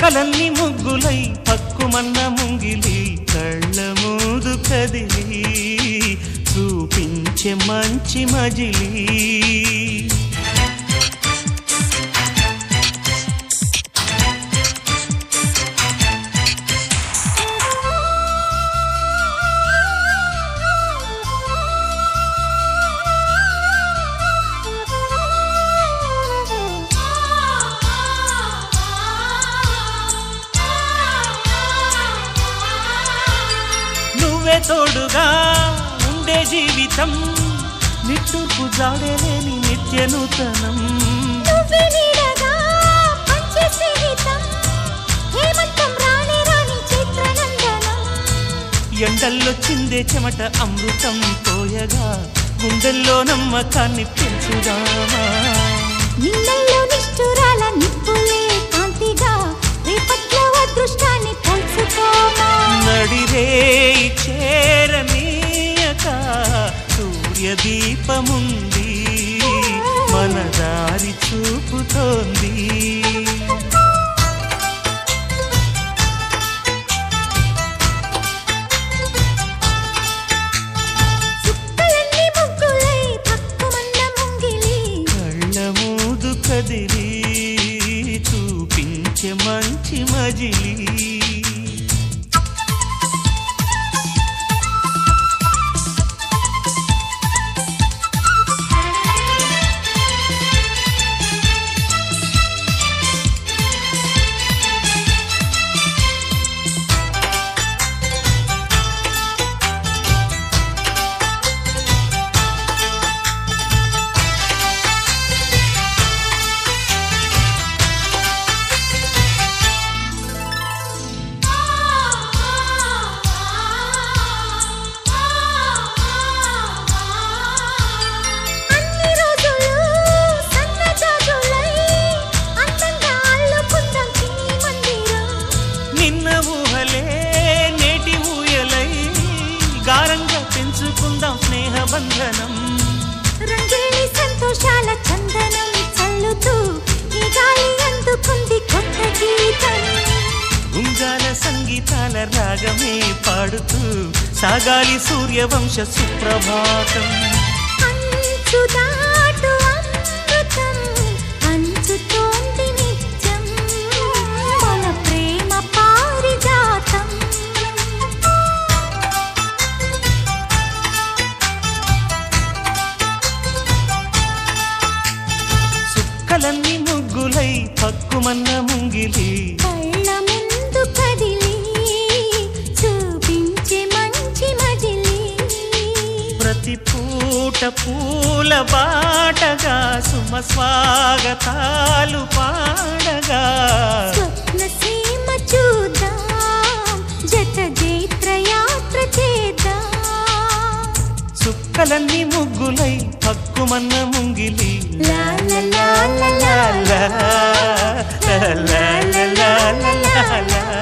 చుక్కలన్నీ ముగ్గులై పక్కుమన్న ముంగిలి కళ్ళ ముందు కదిలి చూపించే మంచి మజిలీ తోడుగా ఉండే జీవితం నిట్టూర్పు జాడలేని నిత్య నూతనం ఎండల్లో చిందే చెమట అమృతం పోయగా గుండెల్లో నమ్మకాన్ని పెంచుదామా నిన్నల్లో నిష్ఠురాల నిప్పులే కాంతిగా రేపట్లో అదృష్టాన్ని కలుసుకోమా నడిరే చేరనీయక సూర్యదీపముంది మన దారి చూపుతోంది చుక్కలన్నీ ముగ్గులై పక్కుమన్న ముంగిలి కళ్ళ మూదు కదిలి చూపించే మంచి మజిలీ స్నేహబంధనం రంగేలి సంతోషాల చందనం చల్లుతూ ఈ గాలి అందుకుంది కొత్త గీతం ఉంగాల సంగీతాల రాగమే పాడుతూ సాగాలి సూర్యవంశ సుప్రభాతం అంచుదాటు అమృతం అంచుతోంది నిత్యం మన ప్రేమ పారిజాతం చుక్కలన్నీ ముగ్గులై పక్కుమన్న ముంగిలి కళ్ళ ముందు కదిలి చూపించే మంచి మజిలీ ప్రతి పూట పూల బాటగా సుమ స్వాగతాలు పాడగా స్వప్న సీమ చూద్దాం జత జైత్ర యాత్ర చేద్దాం చుక్కలన్నీ ముగ్గులై పక్కుమన్న ముంగిలి లా లా లా లా లా లా లా లా లా లా లా లా